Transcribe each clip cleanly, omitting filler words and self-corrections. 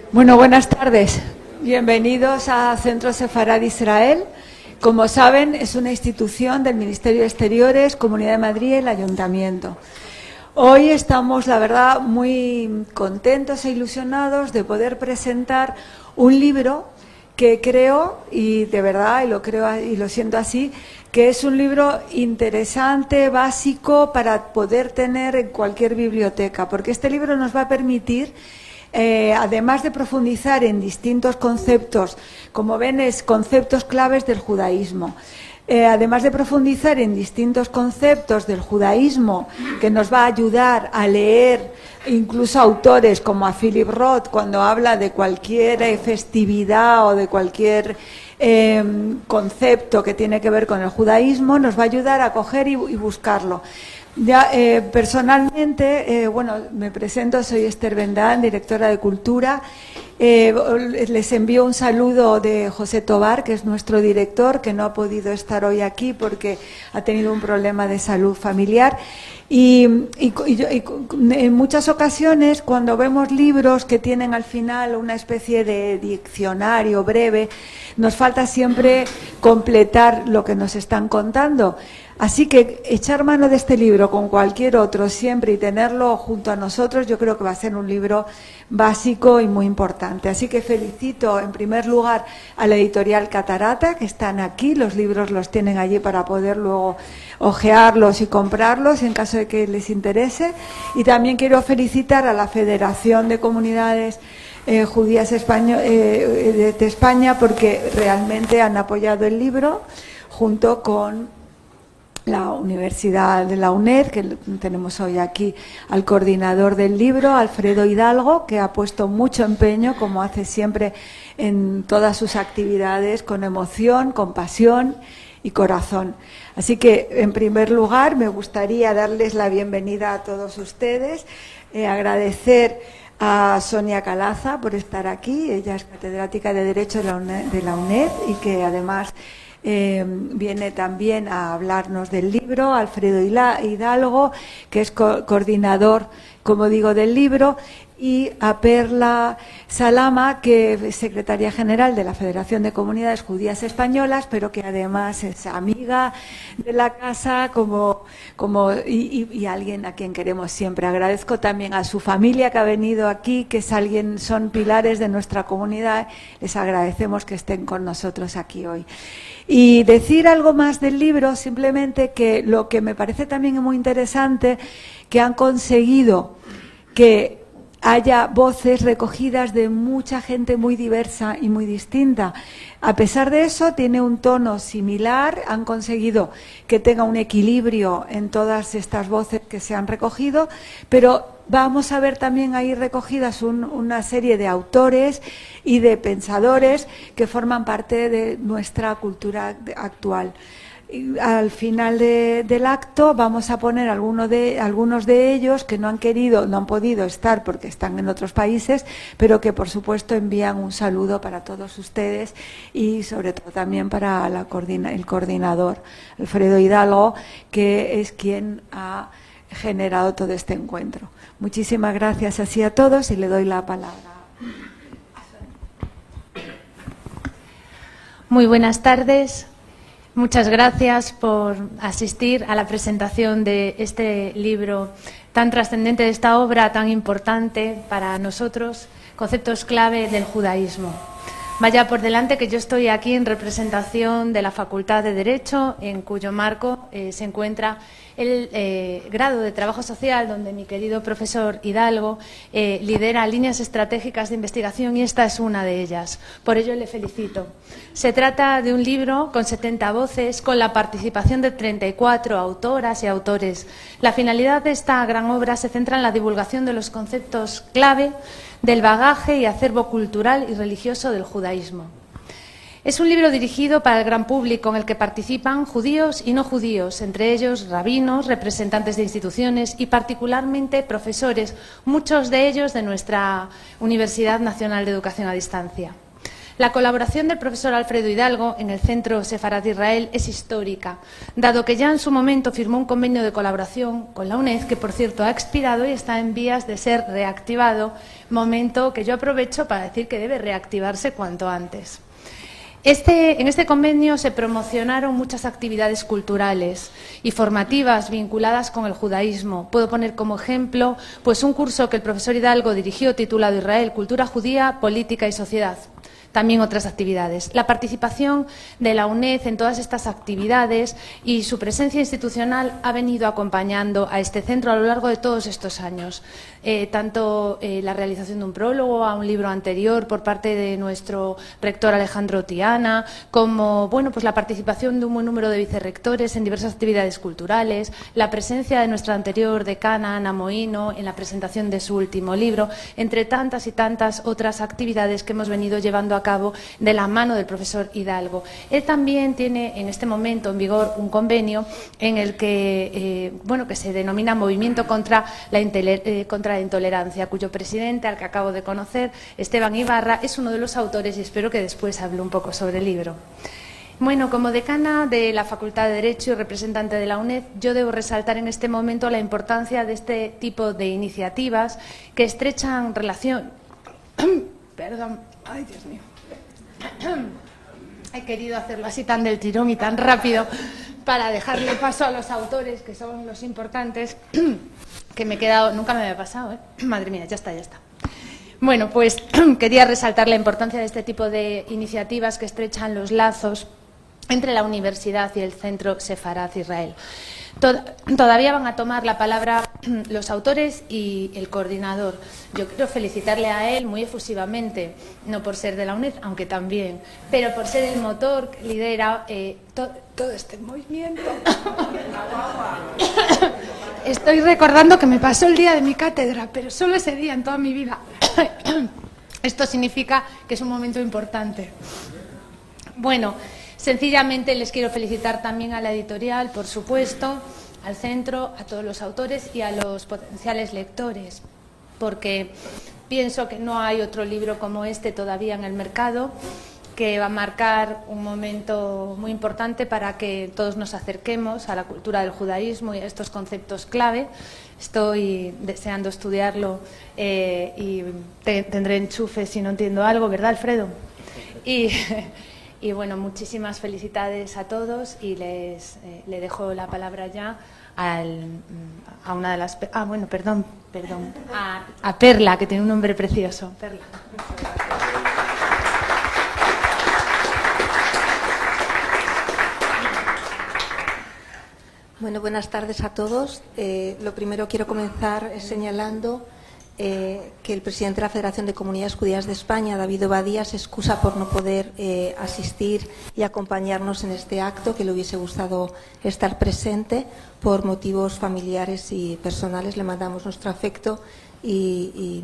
Bueno, buenas tardes. Bienvenidos a Centro Sefarad Israel. Como saben, es una institución del Ministerio de Exteriores, Comunidad de Madrid y el Ayuntamiento. Hoy estamos, la verdad, muy contentos e ilusionados de poder presentar un libro que creo, y de verdad, y lo creo y lo siento así, que es un libro interesante, básico, para poder tener en cualquier biblioteca, porque este libro nos va a permitir, además de profundizar en distintos conceptos, como ven, es conceptos claves del judaísmo. Además de profundizar en distintos conceptos del judaísmo, que nos va a ayudar a leer incluso autores como a Philip Roth, cuando habla de cualquier festividad o de cualquier concepto que tiene que ver con el judaísmo, nos va a ayudar a coger y buscarlo. Ya, personalmente, bueno, me presento, soy Esther Bendán, directora de Cultura. Les envío un saludo de José Tobar, que es nuestro director, que no ha podido estar hoy aquí porque ha tenido un problema de salud familiar. Y en muchas ocasiones, cuando vemos libros que tienen al final una especie de diccionario breve, nos falta siempre completar lo que nos están contando. Así que echar mano de este libro con cualquier otro siempre y tenerlo junto a nosotros, yo creo que va a ser un libro básico y muy importante. Así que felicito en primer lugar a la editorial Catarata, que están aquí, los libros los tienen allí para poder luego hojearlos y comprarlos en caso de que les interese. Y también quiero felicitar a la Federación de Comunidades Judías de España, porque realmente han apoyado el libro junto con la Universidad de la UNED, que tenemos hoy aquí al coordinador del libro, Alfredo Hidalgo, que ha puesto mucho empeño, como hace siempre en todas sus actividades, con emoción, con pasión y corazón. Así que, en primer lugar, me gustaría darles la bienvenida a todos ustedes, agradecer a Sonia Calaza por estar aquí. Ella es catedrática de Derecho de la UNED y que además viene también a hablarnos del libro, Alfredo Hidalgo, que es coordinador, como digo, del libro, y a Perla Salama, que es secretaria general de la Federación de Comunidades Judías Españolas, pero que además es amiga de la casa y alguien a quien queremos siempre. Agradezco también a su familia que ha venido aquí, que son pilares de nuestra comunidad. Les agradecemos que estén con nosotros aquí hoy. Y decir algo más del libro, simplemente que lo que me parece también muy interesante, que han conseguido que haya voces recogidas de mucha gente muy diversa y muy distinta. A pesar de eso, tiene un tono similar, han conseguido que tenga un equilibrio en todas estas voces que se han recogido, pero vamos a ver también ahí recogidas una serie de autores y de pensadores que forman parte de nuestra cultura actual. Al final del acto vamos a poner algunos de ellos que no han podido estar porque están en otros países, pero que por supuesto envían un saludo para todos ustedes y sobre todo también para el coordinador Alfredo Hidalgo, que es quien ha generado todo este encuentro. Muchísimas gracias así a todos y le doy la palabra. Muy buenas tardes. Muchas gracias por asistir a la presentación de este libro tan trascendente, de esta obra tan importante para nosotros, Conceptos clave del judaísmo. Vaya por delante que yo estoy aquí en representación de la Facultad de Derecho, en cuyo marco se encuentra el grado de Trabajo Social, donde mi querido profesor Hidalgo lidera líneas estratégicas de investigación y esta es una de ellas. Por ello le felicito. Se trata de un libro con 70 voces, con la participación de 34 autoras y autores. La finalidad de esta gran obra se centra en la divulgación de los conceptos clave del bagaje y acervo cultural y religioso del judaísmo. Es un libro dirigido para el gran público en el que participan judíos y no judíos, entre ellos rabinos, representantes de instituciones y particularmente profesores, muchos de ellos de nuestra Universidad Nacional de Educación a Distancia. La colaboración del profesor Alfredo Hidalgo en el Centro Sefarad Israel es histórica, dado que ya en su momento firmó un convenio de colaboración con la UNED, que por cierto ha expirado y está en vías de ser reactivado, momento que yo aprovecho para decir que debe reactivarse cuanto antes. En este convenio se promocionaron muchas actividades culturales y formativas vinculadas con el judaísmo. Puedo poner como ejemplo pues un curso que el profesor Hidalgo dirigió titulado Israel, Cultura Judía, Política y Sociedad. También otras actividades. La participación de la UNED en todas estas actividades y su presencia institucional ha venido acompañando a este centro a lo largo de todos estos años. Tanto la realización de un prólogo a un libro anterior por parte de nuestro rector Alejandro Tiana, como pues la participación de un buen número de vicerrectores en diversas actividades culturales, la presencia de nuestra anterior decana Ana Mohino en la presentación de su último libro, entre tantas y tantas otras actividades que hemos venido llevando a cabo de la mano del profesor Hidalgo. Él también tiene en este momento en vigor un convenio en el que que se denomina Movimiento contra la Intolerancia, cuyo presidente, al que acabo de conocer, Esteban Ibarra, es uno de los autores y espero que después hable un poco sobre el libro. Bueno, como decana de la Facultad de Derecho y representante de la UNED, yo debo resaltar en este momento la importancia de este tipo de iniciativas que estrechan relación. Perdón, ay Dios mío. He querido hacerlo así tan del tirón y tan rápido para dejarle paso a los autores, que son los importantes, que me he quedado, nunca me había pasado, Madre mía, ya está. Bueno, pues quería resaltar la importancia de este tipo de iniciativas que estrechan los lazos entre la universidad y el Centro Sefarad Israel. Todavía van a tomar la palabra los autores y el coordinador. Yo quiero felicitarle a él muy efusivamente, no por ser de la UNED, aunque también, pero por ser el motor que lidera todo este movimiento. Estoy recordando que me pasó el día de mi cátedra, pero solo ese día en toda mi vida. Esto significa que es un momento importante. Bueno, sencillamente les quiero felicitar también a la editorial, por supuesto, al centro, a todos los autores y a los potenciales lectores, porque pienso que no hay otro libro como este todavía en el mercado, que va a marcar un momento muy importante para que todos nos acerquemos a la cultura del judaísmo y a estos conceptos clave. Estoy deseando estudiarlo y tendré enchufe si no entiendo algo, ¿verdad, Alfredo? Y bueno, muchísimas felicidades a todos y le dejo la palabra ya a una de las... perdón. A Perla, que tiene un nombre precioso. Perla. Bueno, buenas tardes a todos. Lo primero quiero comenzar señalando que el presidente de la Federación de Comunidades Judías de España, David Obadía, se excusa por no poder asistir y acompañarnos en este acto, que le hubiese gustado estar presente por motivos familiares y personales. Le mandamos nuestro afecto y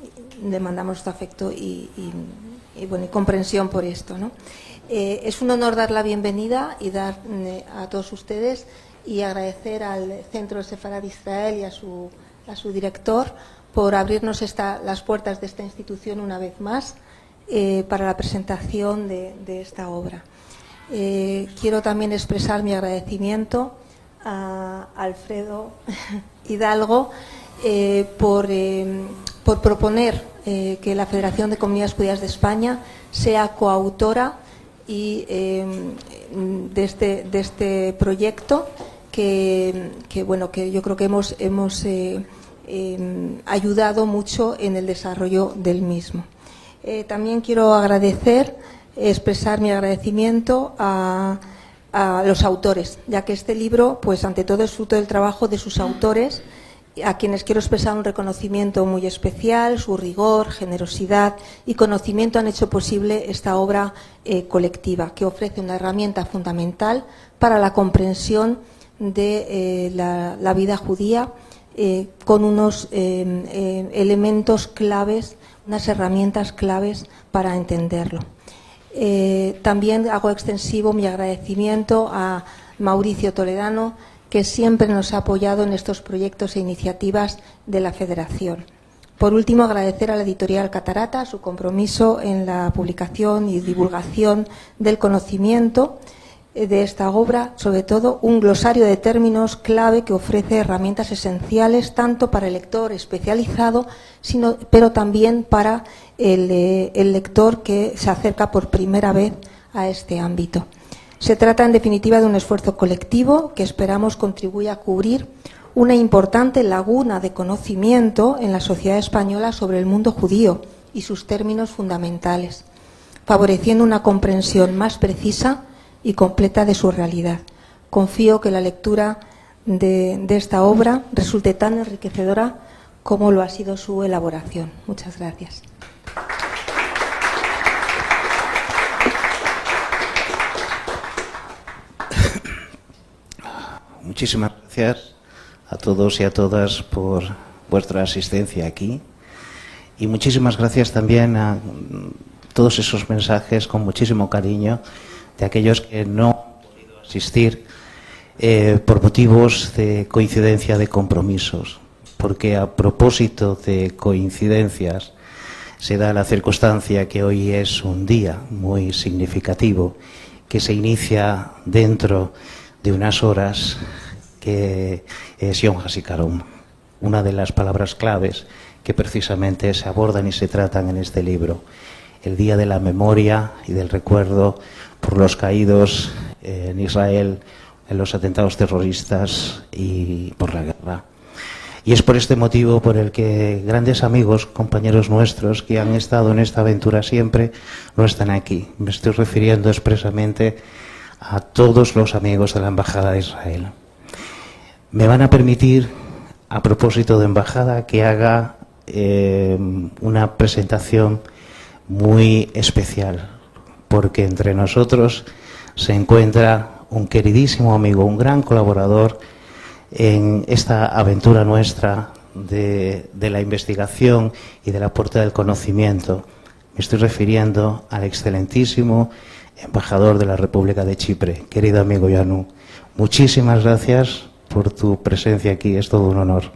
comprensión por esto, ¿no? Es un honor dar la bienvenida y dar a todos ustedes y agradecer al Centro Sefarad Israel y a su director por abrirnos las puertas de esta institución una vez más para la presentación de esta obra. Quiero también expresar mi agradecimiento a Alfredo Hidalgo por proponer que la Federación de Comunidades Judías de España sea coautora de este proyecto que yo creo que hemos ayudado mucho en el desarrollo del mismo. También quiero expresar mi agradecimiento a los autores, ya que este libro, pues ante todo, es fruto del trabajo de sus autores, a quienes quiero expresar un reconocimiento muy especial. Su rigor, generosidad y conocimiento han hecho posible esta obra colectiva, que ofrece una herramienta fundamental para la comprensión de la vida judía, con unos elementos claves, unas herramientas claves para entenderlo. También hago extensivo mi agradecimiento a Mauricio Toledano, que siempre nos ha apoyado en estos proyectos e iniciativas de la Federación. Por último, agradecer a la editorial Catarata su compromiso en la publicación y divulgación del conocimiento de esta obra, sobre todo un glosario de términos clave que ofrece herramientas esenciales tanto para el lector especializado, pero también para el lector que se acerca por primera vez a este ámbito. Se trata, en definitiva, de un esfuerzo colectivo que esperamos contribuya a cubrir una importante laguna de conocimiento en la sociedad española sobre el mundo judío y sus términos fundamentales, favoreciendo una comprensión más precisa y completa de su realidad. Confío que la lectura de esta obra resulte tan enriquecedora como lo ha sido su elaboración. Muchas gracias. Muchísimas gracias a todos y a todas por vuestra asistencia aquí, y muchísimas gracias también a todos esos mensajes con muchísimo cariño de aquellos que no han podido asistir por motivos de coincidencia de compromisos, porque a propósito de coincidencias se da la circunstancia que hoy es un día muy significativo que se inicia dentro de unas horas, que es Yom HaZikaron, una de las palabras claves que precisamente se abordan y se tratan en este libro, el Día de la Memoria y del Recuerdo por los caídos en Israel en los atentados terroristas y por la guerra. Y es por este motivo por el que grandes amigos, compañeros nuestros que han estado en esta aventura siempre, no están aquí. Me estoy refiriendo expresamente a todos los amigos de la Embajada de Israel. Me van a permitir, a propósito de Embajada, que haga una presentación muy especial, porque entre nosotros se encuentra un queridísimo amigo, un gran colaborador en esta aventura nuestra de la investigación y del aporte del conocimiento. Me estoy refiriendo al excelentísimo embajador de la República de Chipre, querido amigo Yanu. Muchísimas gracias por tu presencia aquí, es todo un honor.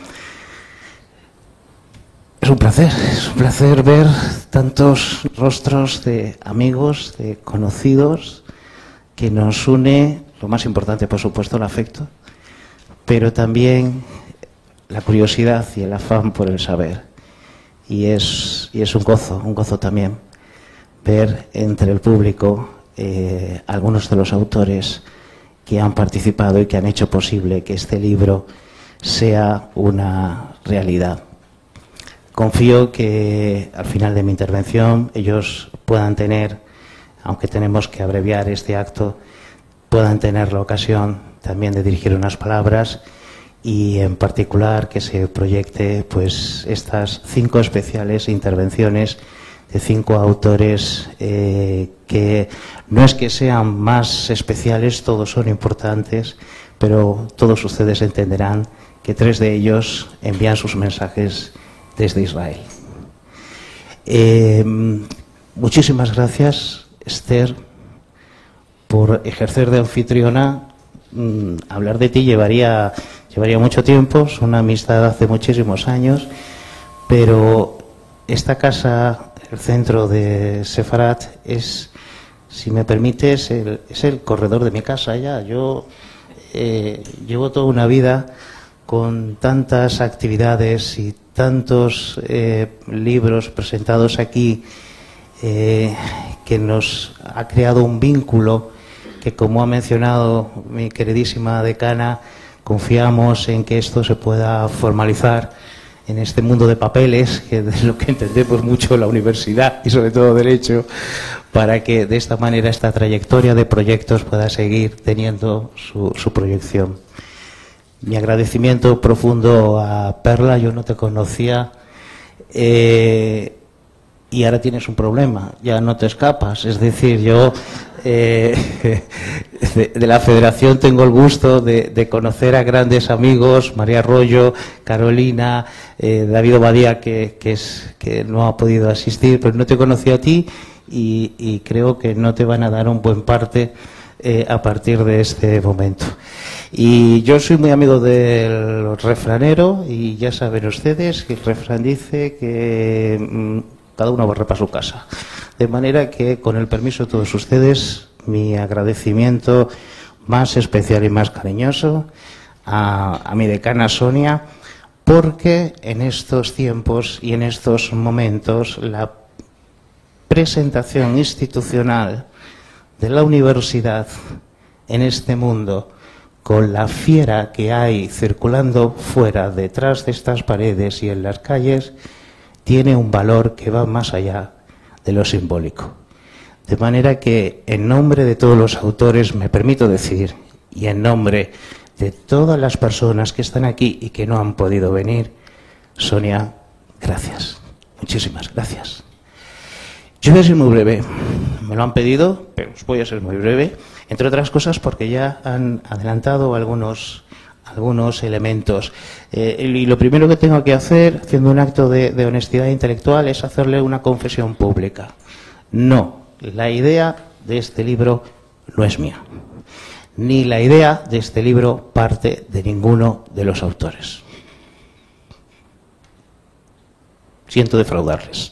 Es un placer ver tantos rostros de amigos, de conocidos, que nos une, lo más importante, por supuesto, el afecto, pero también la curiosidad y el afán por el saber. Y es un gozo también ver entre el público algunos de los autores que han participado y que han hecho posible que este libro sea una realidad. Confío que al final de mi intervención ellos puedan tener, aunque tenemos que abreviar este acto, puedan tener la ocasión también de dirigir unas palabras y en particular que se proyecte pues estas 5 especiales intervenciones de 5 autores que no es que sean más especiales, todos son importantes, pero todos ustedes entenderán que 3 de ellos envían sus mensajes desde Israel. Muchísimas gracias, Esther, por ejercer de anfitriona. Hablar de ti llevaría mucho tiempo, es una amistad hace muchísimos años, pero esta casa, el centro de Sefarat, es, si me permites, es el corredor de mi casa ya. Yo llevo toda una vida con tantas actividades y tantos libros presentados aquí que nos ha creado un vínculo que, como ha mencionado mi queridísima decana, confiamos en que esto se pueda formalizar en este mundo de papeles, que es lo que entendemos mucho la universidad y sobre todo Derecho, para que de esta manera esta trayectoria de proyectos pueda seguir teniendo su proyección. Mi agradecimiento profundo a Perla, yo no te conocía y ahora tienes un problema, ya no te escapas. Es decir, yo de la Federación tengo el gusto de conocer a grandes amigos, María Arroyo, Carolina, David Obadía, que no ha podido asistir, pero no te conocí a ti y creo que no te van a dar un buen parte a partir de este momento. Y yo soy muy amigo del refranero y ya saben ustedes que el refrán dice que cada uno barre para su casa. De manera que, con el permiso de todos ustedes, mi agradecimiento más especial y más cariñoso a mi decana Sonia, porque en estos tiempos y en estos momentos la presentación institucional de la universidad en este mundo, con la fiera que hay circulando fuera, detrás de estas paredes y en las calles, tiene un valor que va más allá de lo simbólico. De manera que, en nombre de todos los autores, me permito decir, y en nombre de todas las personas que están aquí y que no han podido venir, Sonia, gracias. Muchísimas gracias. Yo voy a ser muy breve. Me lo han pedido, pero voy a ser muy breve. Entre otras cosas porque ya han adelantado algunos elementos. Y lo primero que tengo que hacer, haciendo un acto de honestidad intelectual, es hacerle una confesión pública. No, la idea de este libro no es mía. Ni la idea de este libro parte de ninguno de los autores. Siento defraudarles.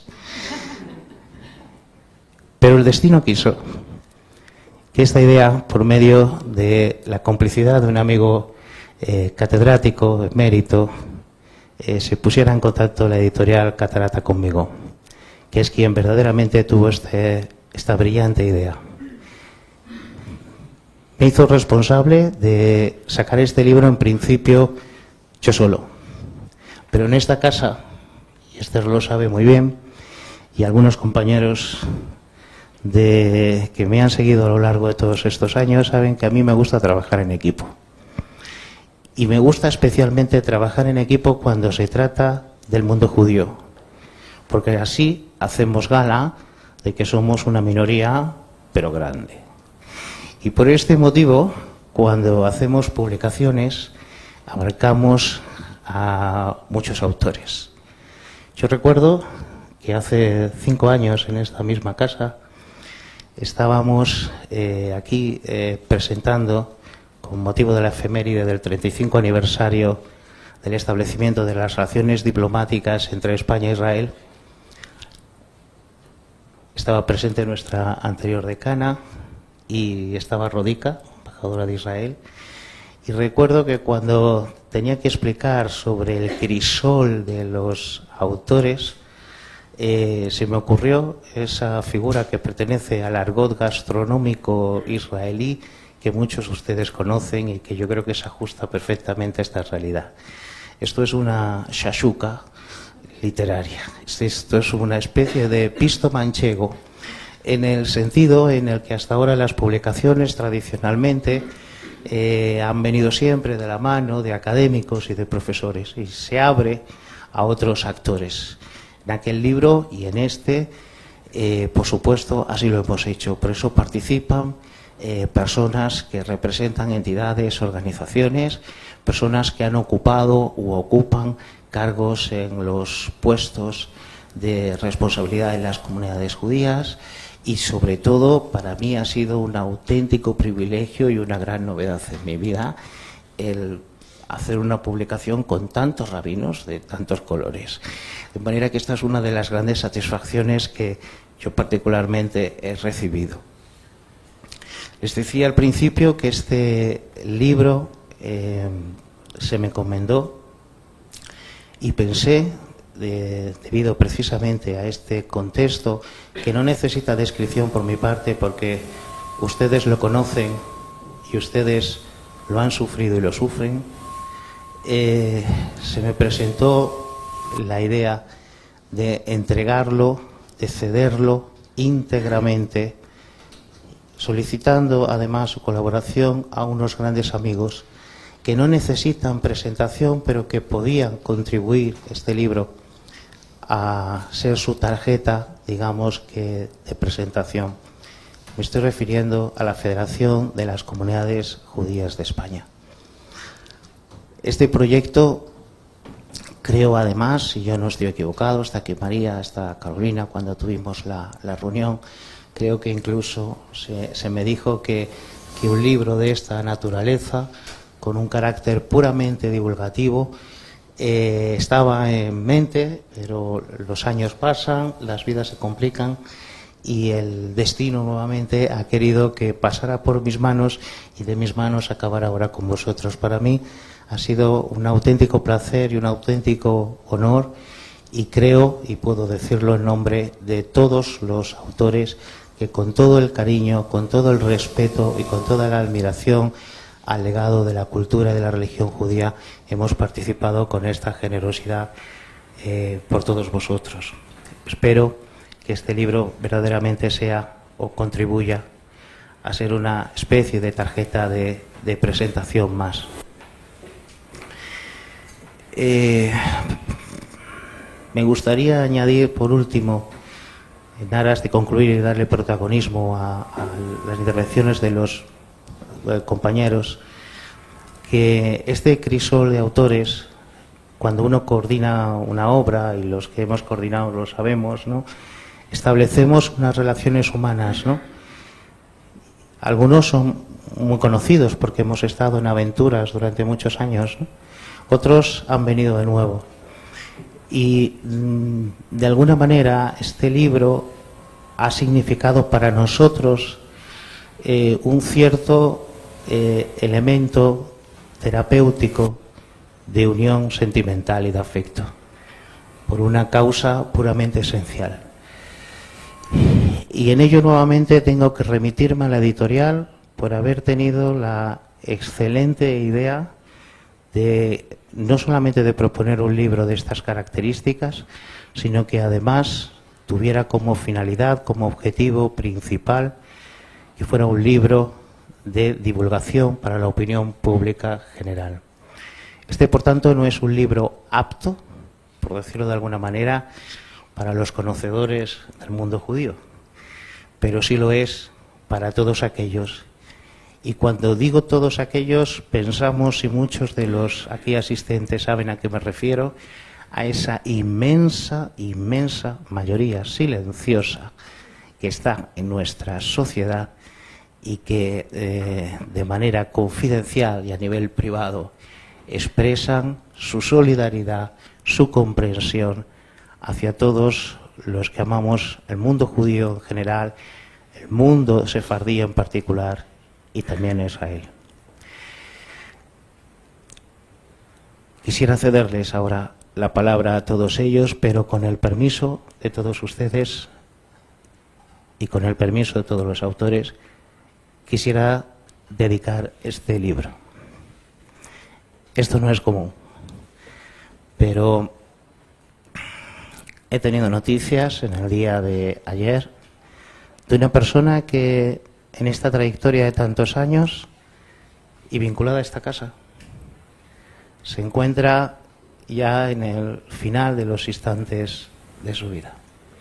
Pero el destino quiso que esta idea, por medio de la complicidad de un amigo catedrático, emérito, se pusiera en contacto la editorial Catarata conmigo, que es quien verdaderamente tuvo esta brillante idea. Me hizo responsable de sacar este libro, en principio, yo solo. Pero en esta casa, y Esther lo sabe muy bien, y algunos compañeros que me han seguido a lo largo de todos estos años saben que a mí me gusta trabajar en equipo. Y me gusta especialmente trabajar en equipo cuando se trata del mundo judío, porque así hacemos gala de que somos una minoría, pero grande. Y por este motivo, cuando hacemos publicaciones, abarcamos a muchos autores. Yo recuerdo que hace 5 años, en esta misma casa, estábamos aquí presentando, con motivo de la efeméride del 35 aniversario del establecimiento de las relaciones diplomáticas entre España e Israel. Estaba presente nuestra anterior decana y estaba Rodica, embajadora de Israel. Y recuerdo que cuando tenía que explicar sobre el crisol de los autores, se me ocurrió esa figura que pertenece al argot gastronómico israelí, que muchos de ustedes conocen y que yo creo que se ajusta perfectamente a esta realidad. Esto es una shashuka literaria. Esto es una especie de pisto manchego, en el sentido en el que hasta ahora las publicaciones tradicionalmente han venido siempre de la mano de académicos y de profesores, y se abre a otros actores. En aquel libro y en este, por supuesto, así lo hemos hecho. Por eso participan personas que representan entidades, organizaciones, personas que han ocupado u ocupan cargos en los puestos de responsabilidad en las comunidades judías, y sobre todo para mí ha sido un auténtico privilegio y una gran novedad en mi vida el hacer una publicación con tantos rabinos de tantos colores. De manera que esta es una de las grandes satisfacciones que yo particularmente he recibido. Les decía al principio que este libro se me encomendó y pensé, debido precisamente a este contexto, que no necesita descripción por mi parte porque ustedes lo conocen y ustedes lo han sufrido y lo sufren, se me presentó la idea de entregarlo, de cederlo íntegramente, solicitando además su colaboración a unos grandes amigos que no necesitan presentación, pero que podían contribuir este libro a ser su tarjeta, digamos que de presentación. Me estoy refiriendo a la Federación de las Comunidades Judías de España. Este proyecto, creo además, si yo no estoy equivocado, hasta aquí María, hasta Carolina, cuando tuvimos la reunión, creo que incluso se me dijo que que un libro de esta naturaleza, con un carácter puramente divulgativo, estaba en mente, pero los años pasan, las vidas se complican y el destino nuevamente ha querido que pasara por mis manos y de mis manos acabar ahora con vosotros. Para mí ha sido un auténtico placer y un auténtico honor, y creo, y puedo decirlo en nombre de todos los autores, que con todo el cariño, con todo el respeto y con toda la admiración al legado de la cultura y de la religión judía hemos participado con esta generosidad por todos vosotros. Espero que este libro verdaderamente sea o contribuya a ser una especie de tarjeta de presentación más. Me gustaría añadir, por último, en aras de concluir y darle protagonismo a las intervenciones de los compañeros, que este crisol de autores, cuando uno coordina una obra, y los que hemos coordinado lo sabemos, ¿no?, establecemos unas relaciones humanas, ¿no? Algunos son muy conocidos porque hemos estado en aventuras durante muchos años, ¿no? Otros han venido de nuevo. Y de alguna manera este libro ha significado para nosotros un cierto elemento terapéutico de unión sentimental y de afecto, por una causa puramente esencial. Y en ello nuevamente tengo que remitirme a la editorial por haber tenido la excelente idea de no solamente de proponer un libro de estas características, sino que además tuviera como finalidad, como objetivo principal, que fuera un libro de divulgación para la opinión pública general. Este, por tanto, no es un libro apto, por decirlo de alguna manera, para los conocedores del mundo judío, pero sí lo es para todos aquellos. Y cuando digo todos aquellos, pensamos, y muchos de los aquí asistentes saben a qué me refiero, a esa inmensa, inmensa mayoría silenciosa que está en nuestra sociedad y que de manera confidencial y a nivel privado expresan su solidaridad, su comprensión hacia todos los que amamos el mundo judío en general, el mundo sefardí en particular, y también Israel. Quisiera cederles ahora la palabra a todos ellos, pero con el permiso de todos ustedes y con el permiso de todos los autores, quisiera dedicar este libro. Esto no es común, pero he tenido noticias en el día de ayer de una persona que en esta trayectoria de tantos años y vinculada a esta casa se encuentra ya en el final de los instantes de su vida.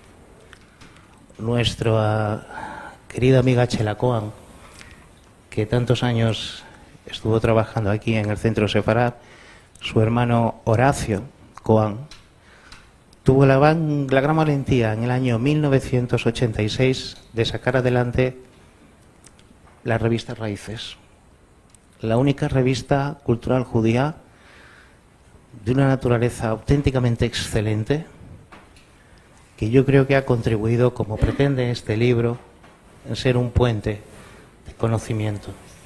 Nuestra querida amiga Chela Cohen, que tantos años estuvo trabajando aquí en el Centro Sefarad, su hermano Horacio Cohen, tuvo la gran valentía en el año 1986 de sacar adelante la revista Raíces, la única revista cultural judía de una naturaleza auténticamente excelente, que yo creo que ha contribuido, como pretende este libro, en ser un puente de conocimiento.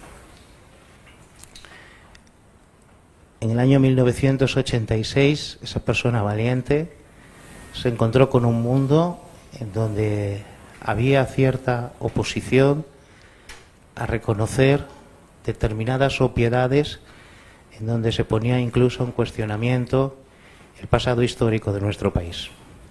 En el año 1986, esa persona valiente se encontró con un mundo en donde había cierta oposición a reconocer determinadas obviedades, en donde se ponía incluso en cuestionamiento el pasado histórico de nuestro país.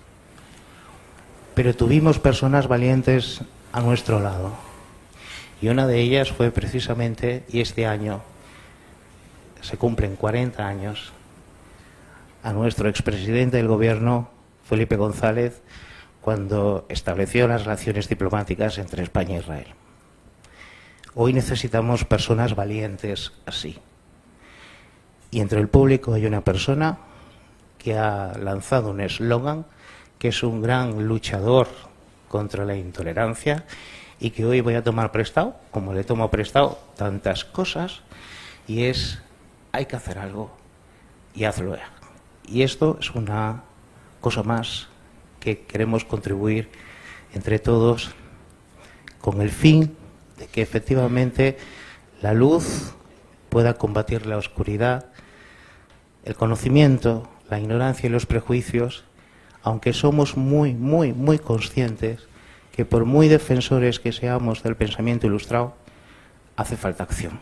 Pero tuvimos personas valientes a nuestro lado, y una de ellas fue precisamente, y este año se cumplen 40 años, a nuestro expresidente del gobierno, Felipe González, cuando estableció las relaciones diplomáticas entre España e Israel. Hoy necesitamos personas valientes así. Y entre el público hay una persona que ha lanzado un eslogan, que es un gran luchador contra la intolerancia y que hoy voy a tomar prestado, como le tomo prestado tantas cosas, y es, hay que hacer algo, y hazlo. Y esto es una cosa más que queremos contribuir entre todos con el fin de que efectivamente la luz pueda combatir la oscuridad, el conocimiento, la ignorancia y los prejuicios, aunque somos muy conscientes que por muy defensores que seamos del pensamiento ilustrado, hace falta acción.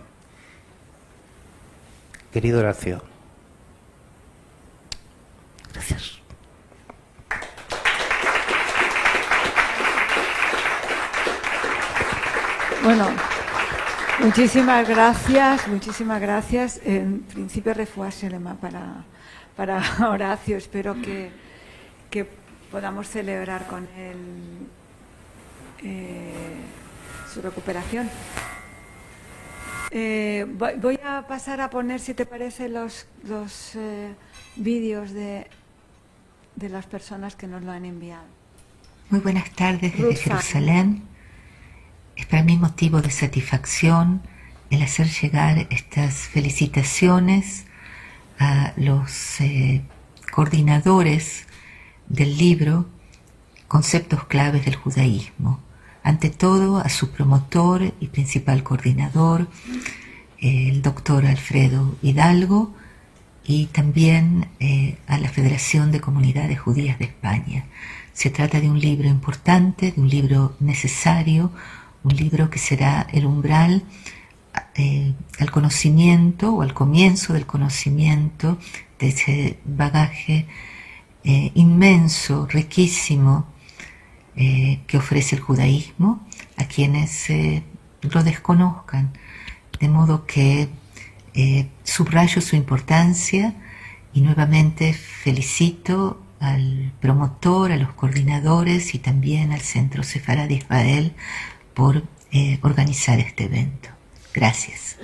Querido Horacio, gracias. Bueno, muchísimas gracias. En principio, refuá Shelema para Horacio. Espero que podamos celebrar con él su recuperación. Voy a pasar a poner, si te parece, los vídeos de las personas que nos lo han enviado. Muy buenas tardes desde Jerusalén. Es para mí motivo de satisfacción el hacer llegar estas felicitaciones a los coordinadores del libro Conceptos claves del judaísmo. Ante todo, a su promotor y principal coordinador, el doctor Alfredo Hidalgo, y también a la Federación de Comunidades Judías de España. Se trata de un libro importante, de un libro necesario, un libro que será el umbral al conocimiento o al comienzo del conocimiento de ese bagaje inmenso, riquísimo que ofrece el judaísmo a quienes lo desconozcan. De modo que subrayo su importancia y nuevamente felicito al promotor, a los coordinadores y también al Centro Sefarad de Israel por organizar este evento. Gracias.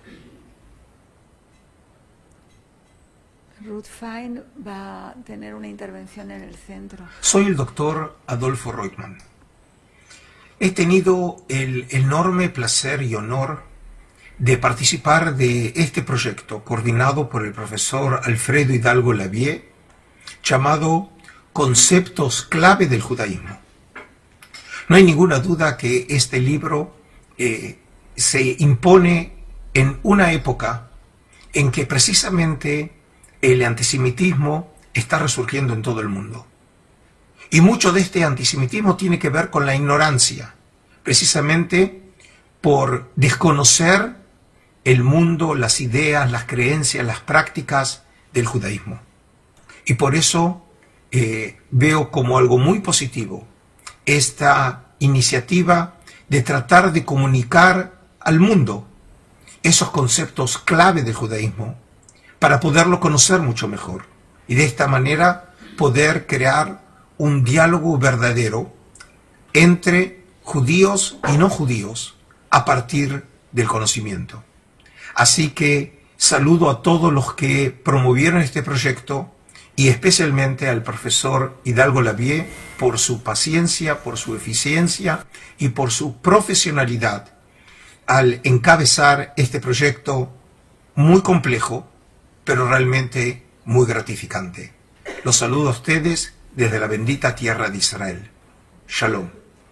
Ruth Fein va a tener una intervención en el centro. Soy el doctor Adolfo Reutemann. He tenido el enorme placer y honor de participar de este proyecto coordinado por el profesor Alfredo Hidalgo Lavie, llamado Conceptos clave del judaísmo. No hay ninguna duda que este libro se impone en una época en que precisamente el antisemitismo está resurgiendo en todo el mundo. Y mucho de este antisemitismo tiene que ver con la ignorancia, precisamente por desconocer el mundo, las ideas, las creencias, las prácticas del judaísmo. Y por eso veo como algo muy positivo esta iniciativa de tratar de comunicar al mundo esos conceptos clave del judaísmo para poderlo conocer mucho mejor y de esta manera poder crear un diálogo verdadero entre judíos y no judíos a partir del conocimiento. Así que saludo a todos los que promovieron este proyecto y especialmente al profesor Hidalgo Lavie por su paciencia, por su eficiencia y por su profesionalidad al encabezar este proyecto muy complejo, pero realmente muy gratificante. Los saludo a ustedes desde la bendita tierra de Israel. Shalom.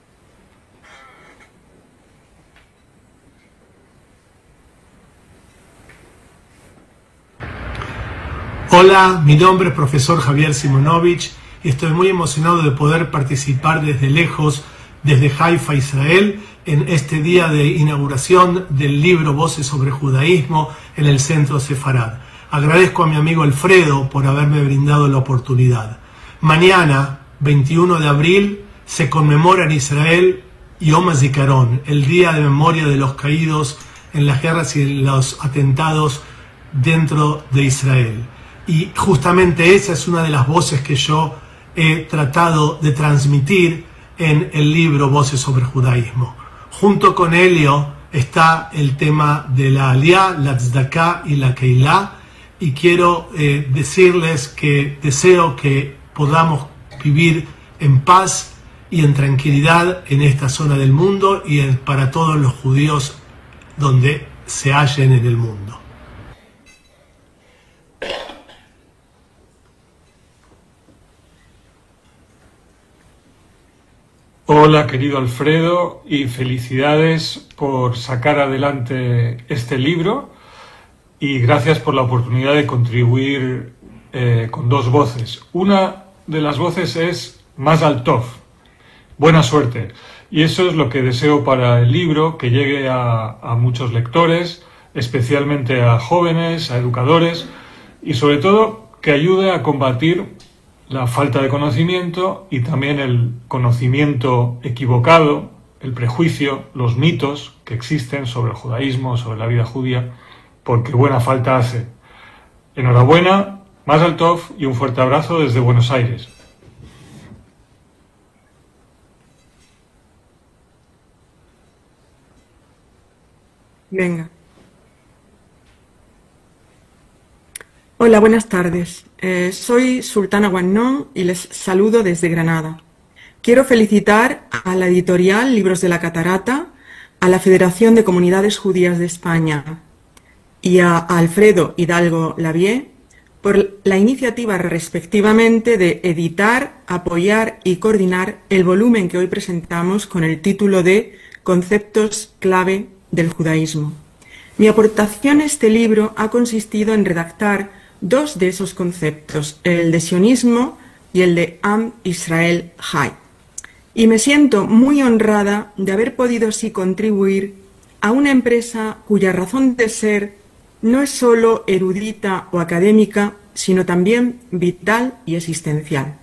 Hola, mi nombre es profesor Javier Simonovich y estoy muy emocionado de poder participar desde lejos, desde Haifa, Israel, en este día de inauguración del libro Voces sobre Judaísmo en el Centro Sefarad. Agradezco a mi amigo Alfredo por haberme brindado la oportunidad. Mañana, 21 de abril, se conmemora en Israel Yom HaZikaron, el día de memoria de los caídos en las guerras y los atentados dentro de Israel. Y justamente esa es una de las voces que yo he tratado de transmitir en el libro Voces sobre Judaísmo. Junto con ello está el tema de la Aliyá, la Tzedakah y la Keilah, y quiero decirles que deseo que podamos vivir en paz y en tranquilidad en esta zona del mundo y para todos los judíos donde se hallen en el mundo. Hola, querido Alfredo, y felicidades por sacar adelante este libro y gracias por la oportunidad de contribuir con dos voces. Una de las voces es Mazal Tov, buena suerte. Y eso es lo que deseo para el libro, que llegue a muchos lectores, especialmente a jóvenes, a educadores, y sobre todo que ayude a combatir la falta de conocimiento y también el conocimiento equivocado, el prejuicio, los mitos que existen sobre el judaísmo, sobre la vida judía, porque buena falta hace. Enhorabuena, Mazal Tov, y un fuerte abrazo desde Buenos Aires. Venga. Hola, buenas tardes. Soy Sultana Guannón y les saludo desde Granada. Quiero felicitar a la editorial Libros de la Catarata, a la Federación de Comunidades Judías de España y a Alfredo Hidalgo Lavie por la iniciativa respectivamente de editar, apoyar y coordinar el volumen que hoy presentamos con el título de Conceptos clave del judaísmo. Mi aportación a este libro ha consistido en redactar dos de esos conceptos, el de sionismo y el de Am Israel Chai. Y me siento muy honrada de haber podido así contribuir a una empresa cuya razón de ser no es solo erudita o académica, sino también vital y existencial.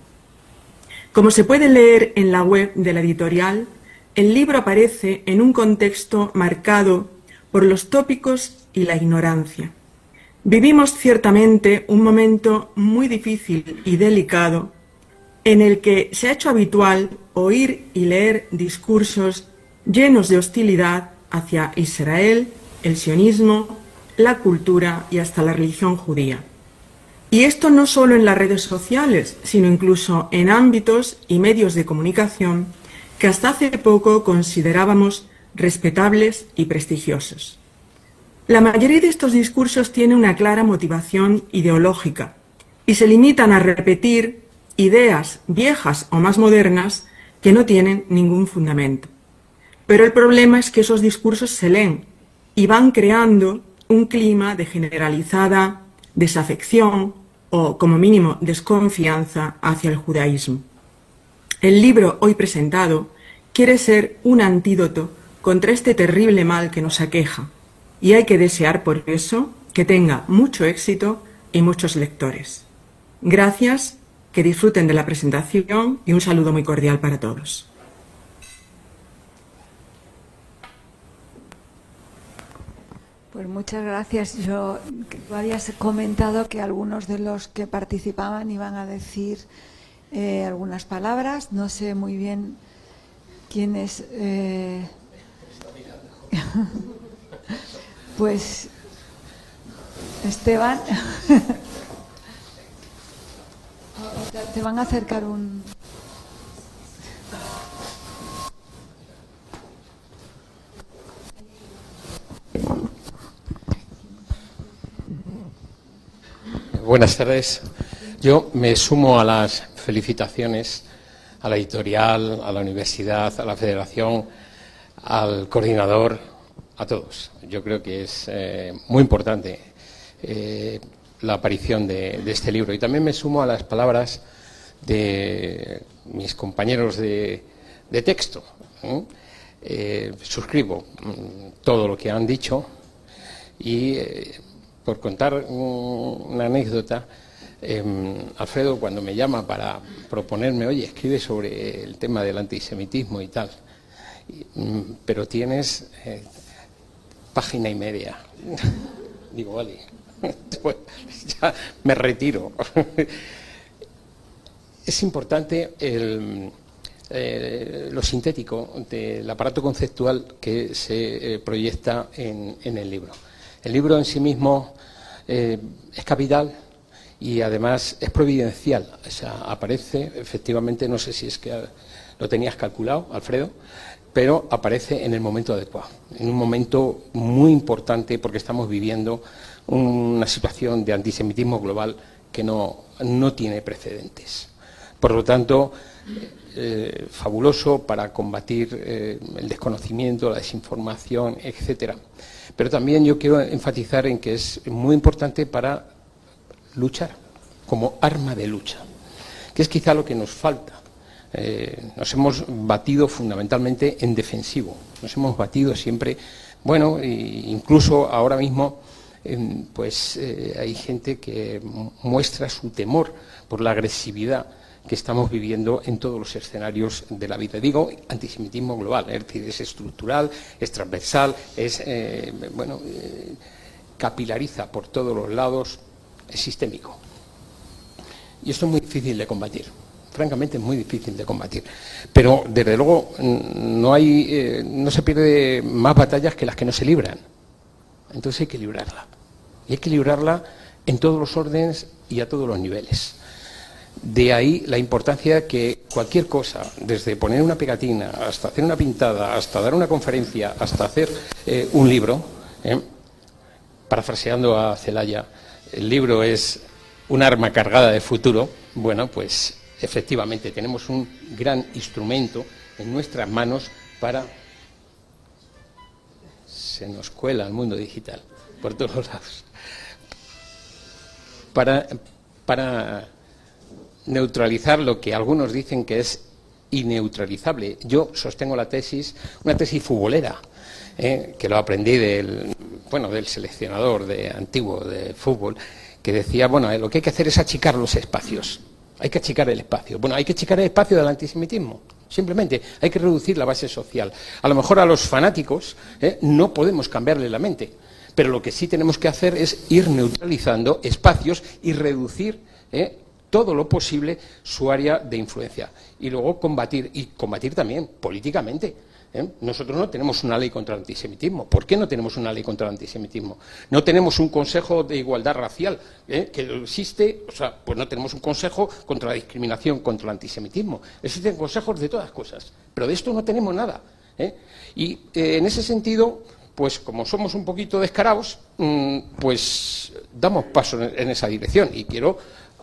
Como se puede leer en la web de la editorial, el libro aparece en un contexto marcado por los tópicos y la ignorancia. Vivimos ciertamente un momento muy difícil y delicado en el que se ha hecho habitual oír y leer discursos llenos de hostilidad hacia Israel, el sionismo, la cultura y hasta la religión judía. Y esto no solo en las redes sociales, sino incluso en ámbitos y medios de comunicación que hasta hace poco considerábamos respetables y prestigiosos. La mayoría de estos discursos tiene una clara motivación ideológica y se limitan a repetir ideas viejas o más modernas que no tienen ningún fundamento. Pero el problema es que esos discursos se leen y van creando un clima de generalizada desafección o, como mínimo, desconfianza hacia el judaísmo. El libro hoy presentado quiere ser un antídoto contra este terrible mal que nos aqueja, y hay que desear por eso que tenga mucho éxito y muchos lectores. Gracias, que disfruten de la presentación y un saludo muy cordial para todos. Pues muchas gracias. Tú habías comentado que algunos de los que participaban iban a decir algunas palabras. No sé muy bien quiénes. Pues Esteban, te van a acercar un... Buenas tardes. Yo me sumo a las felicitaciones a la editorial, a la universidad, a la federación, al coordinador, a todos. Yo creo que es muy importante la aparición de este libro. Y también me sumo a las palabras de mis compañeros de texto. Suscribo todo lo que han dicho y, por contar una anécdota, Alfredo, cuando me llama para proponerme, oye, escribe sobre el tema del antisemitismo y tal, pero tienes página y media. Digo, vale, pues ya me retiro. Es importante lo sintético del aparato conceptual que se proyecta en el libro. El libro en sí mismo es capital y además es providencial. O sea, aparece, efectivamente, no sé si es que lo tenías calculado, Alfredo, pero aparece en el momento adecuado, en un momento muy importante porque estamos viviendo una situación de antisemitismo global que no tiene precedentes. Por lo tanto, fabuloso para combatir el desconocimiento, la desinformación, etcétera. Pero también yo quiero enfatizar en que es muy importante para luchar, como arma de lucha, que es quizá lo que nos falta. Nos hemos batido fundamentalmente en defensivo, nos hemos batido siempre, bueno, incluso ahora mismo hay gente que muestra su temor por la agresividad que estamos viviendo en todos los escenarios de la vida. Digo antisemitismo global, es decir, es estructural, es transversal, es capilariza por todos los lados, es sistémico. Y esto es muy difícil de combatir. Francamente es muy difícil de combatir, pero desde luego no se pierde más batallas que las que no se libran. Entonces hay que librarla, y hay que librarla en todos los órdenes y a todos los niveles. De ahí la importancia de que cualquier cosa, desde poner una pegatina hasta hacer una pintada, hasta dar una conferencia, hasta hacer un libro, parafraseando a Celaya, el libro es un arma cargada de futuro. Bueno, pues efectivamente, tenemos un gran instrumento en nuestras manos para... Se nos cuela el mundo digital por todos lados. Para neutralizar lo que algunos dicen que es inneutralizable. Yo sostengo la tesis, una tesis futbolera, que lo aprendí del seleccionador antiguo de fútbol, que decía, lo que hay que hacer es achicar los espacios. Hay que achicar el espacio. Bueno, hay que achicar el espacio del antisemitismo. Simplemente hay que reducir la base social. A lo mejor a los fanáticos no podemos cambiarle la mente, pero lo que sí tenemos que hacer es ir neutralizando espacios y reducir todo lo posible su área de influencia. Y luego combatir también políticamente. Nosotros no tenemos una ley contra el antisemitismo. ¿Por qué no tenemos una ley contra el antisemitismo? No tenemos un consejo de igualdad racial, que existe, pues no tenemos un consejo contra la discriminación, contra el antisemitismo. Existen consejos de todas cosas, pero de esto no tenemos nada. Y en ese sentido, pues como somos un poquito descarados, pues damos paso en esa dirección. Y quiero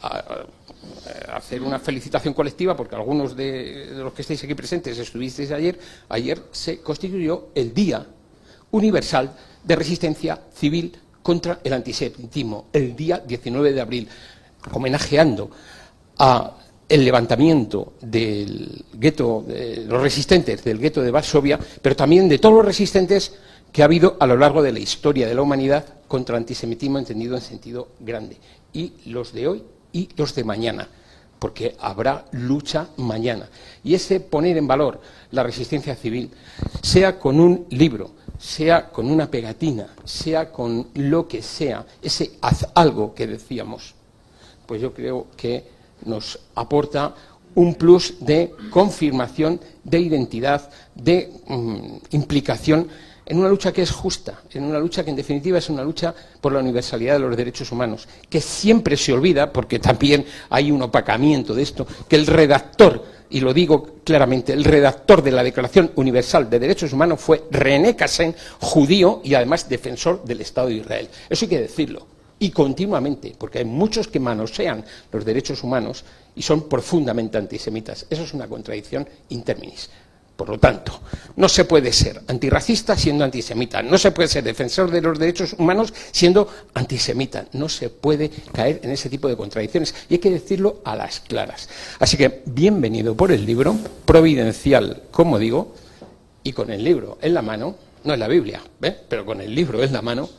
hacer una felicitación colectiva porque algunos de los que estáis aquí presentes estuvisteis ayer. Ayer se constituyó el Día Universal de Resistencia Civil contra el Antisemitismo, el día 19 de abril, homenajeando a el levantamiento del gueto, de los resistentes del gueto de Varsovia, pero también de todos los resistentes que ha habido a lo largo de la historia de la humanidad contra el antisemitismo entendido en sentido grande, y los de hoy y los de mañana, porque habrá lucha mañana. Y ese poner en valor la resistencia civil, sea con un libro, sea con una pegatina, sea con lo que sea, ese haz algo que decíamos, pues yo creo que nos aporta un plus de confirmación, de identidad, de implicación en una lucha que es justa, en una lucha que en definitiva es una lucha por la universalidad de los derechos humanos, que siempre se olvida, porque también hay un opacamiento de esto, que el redactor, y lo digo claramente, el redactor de la Declaración Universal de Derechos Humanos fue René Cassin, judío y además defensor del Estado de Israel. Eso hay que decirlo, y continuamente, porque hay muchos que manosean los derechos humanos y son profundamente antisemitas. Eso es una contradicción in terminis. Por lo tanto, no se puede ser antirracista siendo antisemita, no se puede ser defensor de los derechos humanos siendo antisemita, no se puede caer en ese tipo de contradicciones y hay que decirlo a las claras. Así que bienvenido por el libro, providencial, como digo, y con el libro en la mano, no es la Biblia, pero con el libro en la mano,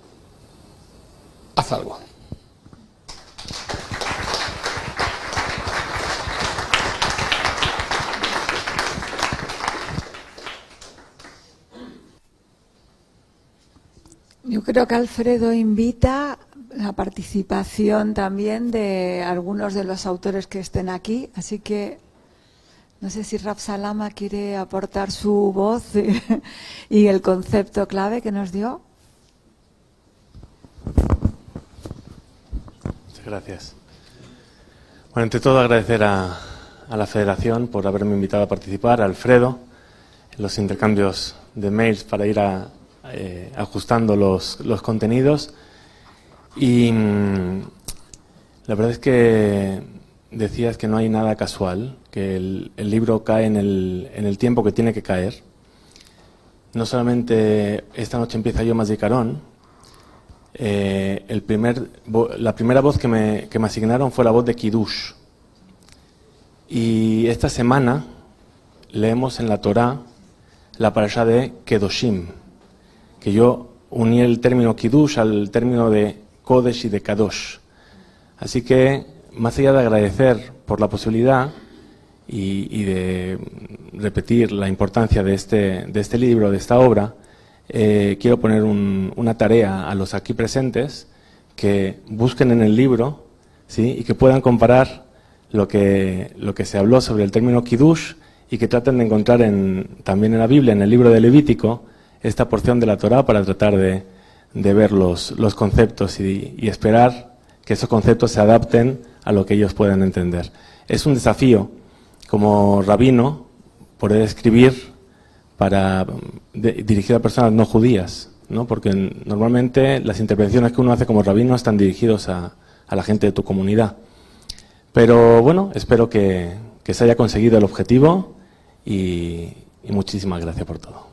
haz algo. Yo creo que Alfredo invita la participación también de algunos de los autores que estén aquí, así que no sé si Rab Salama quiere aportar su voz y el concepto clave que nos dio. Muchas gracias. Bueno, ante todo agradecer a la Federación por haberme invitado a participar, a Alfredo, en los intercambios de mails para ir ajustando los contenidos. Y la verdad es que decías que no hay nada casual, que el libro cae en el tiempo que tiene que caer. No solamente esta noche empieza Yom HaZikaron, la primera voz que me asignaron fue la voz de Kiddush. Y esta semana leemos en la Torá la parashá de Kedoshim, que yo uní el término Kiddush al término de Kodesh y de Kadosh. Así que, más allá de agradecer por la posibilidad y de repetir la importancia de este libro, de esta obra, quiero poner una tarea a los aquí presentes, que busquen en el libro, ¿sí?, y que puedan comparar lo que se habló sobre el término Kiddush y que traten de encontrar también en la Biblia, en el libro de Levítico, esta porción de la Torá para tratar de ver los conceptos y esperar que esos conceptos se adapten a lo que ellos puedan entender. Es un desafío como rabino poder escribir dirigido a personas no judías, ¿no? Porque normalmente las intervenciones que uno hace como rabino están dirigidos a la gente de tu comunidad. Pero bueno, espero que se haya conseguido el objetivo y muchísimas gracias por todo.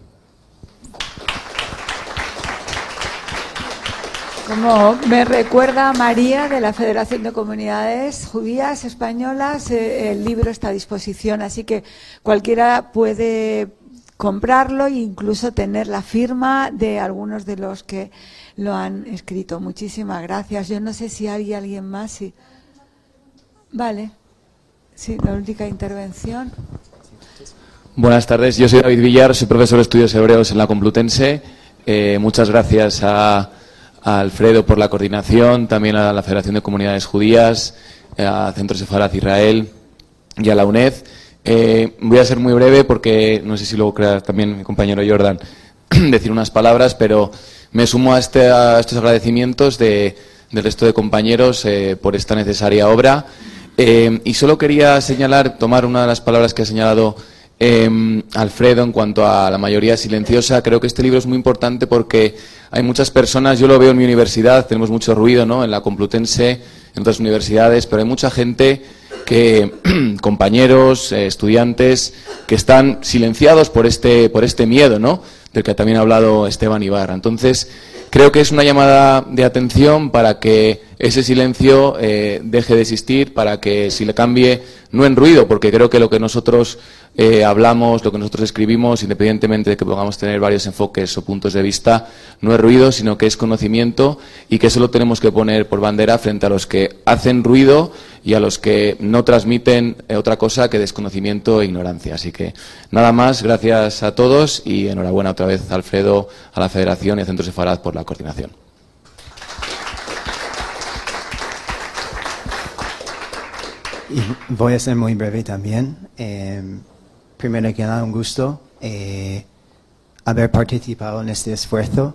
Como me recuerda María de la Federación de Comunidades Judías Españolas, el libro está a disposición, así que cualquiera puede comprarlo e incluso tener la firma de algunos de los que lo han escrito. Muchísimas gracias. Yo no sé si hay alguien más. Sí. Vale. Sí, la última intervención. Buenas tardes, yo soy David Villar, soy profesor de estudios hebreos en la Complutense. Muchas gracias a Alfredo por la coordinación, también a la Federación de Comunidades Judías, a Centro Sefarat Israel y a la UNED. Voy a ser muy breve porque no sé si luego querrá también mi compañero Jordan decir unas palabras, pero me sumo a estos agradecimientos del resto de compañeros por esta necesaria obra. Y solo quería tomar una de las palabras que ha señalado Alfredo en cuanto a la mayoría silenciosa. Creo que este libro es muy importante porque hay muchas personas, yo lo veo en mi universidad, tenemos mucho ruido, ¿no?, en la Complutense, en otras universidades, pero hay mucha gente compañeros, estudiantes, que están silenciados por este miedo, ¿no?, del que también ha hablado Esteban Ibarra. Entonces, creo que es una llamada de atención para que ese silencio deje de existir, para que si le cambie, no en ruido, porque creo que lo que nosotros hablamos, lo que nosotros escribimos, independientemente de que podamos tener varios enfoques o puntos de vista, no es ruido, sino que es conocimiento y que eso lo tenemos que poner por bandera frente a los que hacen ruido y a los que no transmiten otra cosa que desconocimiento e ignorancia. Así que nada más, gracias a todos y enhorabuena otra vez a Alfredo, a la Federación y a Centro Sefarat por la coordinación. Y voy a ser muy breve también. Primero que nada, un gusto haber participado en este esfuerzo.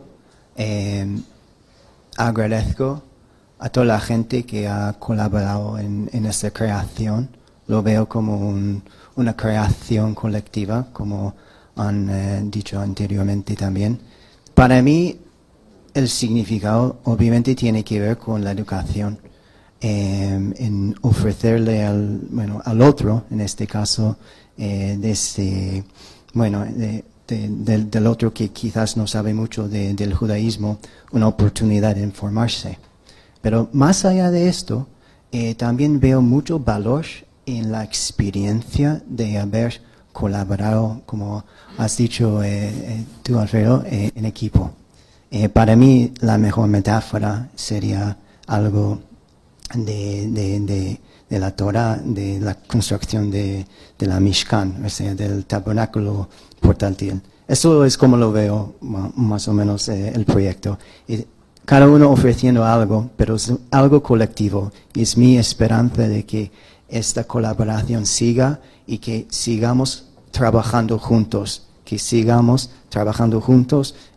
Agradezco a toda la gente que ha colaborado en esta creación. Lo veo como una creación colectiva, como han dicho anteriormente también. Para mí, el significado obviamente tiene que ver con la educación. En ofrecerle al otro, en este caso, del otro que quizás no sabe mucho del judaísmo, una oportunidad de informarse. Pero más allá de esto, también veo mucho valor en la experiencia de haber colaborado, como has dicho tú, Alfredo, en equipo. Para mí, la mejor metáfora sería algo de la Torah, de la construcción de la Mishkan, o sea, del tabernáculo portátil. Eso es como lo veo más o menos el proyecto. Cada uno ofreciendo algo, pero es algo colectivo. Y es mi esperanza de que esta colaboración siga y que sigamos trabajando juntos.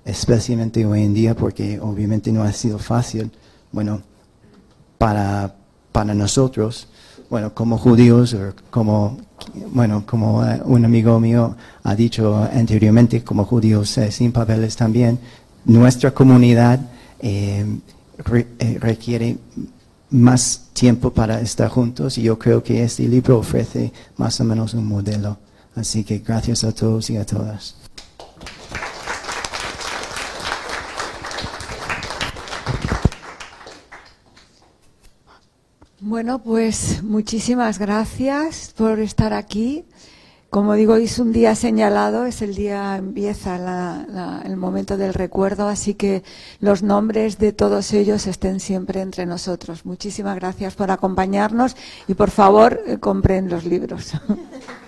Especialmente hoy en día, porque obviamente no ha sido fácil, para para nosotros, bueno, como judíos, o como un amigo mío ha dicho anteriormente, como judíos sin papeles también, nuestra comunidad requiere más tiempo para estar juntos, y yo creo que este libro ofrece más o menos un modelo. Así que gracias a todos y a todas. Bueno, pues muchísimas gracias por estar aquí. Como digo, es un día señalado, es el día, empieza el momento del recuerdo, así que los nombres de todos ellos estén siempre entre nosotros. Muchísimas gracias por acompañarnos y, por favor, compren los libros.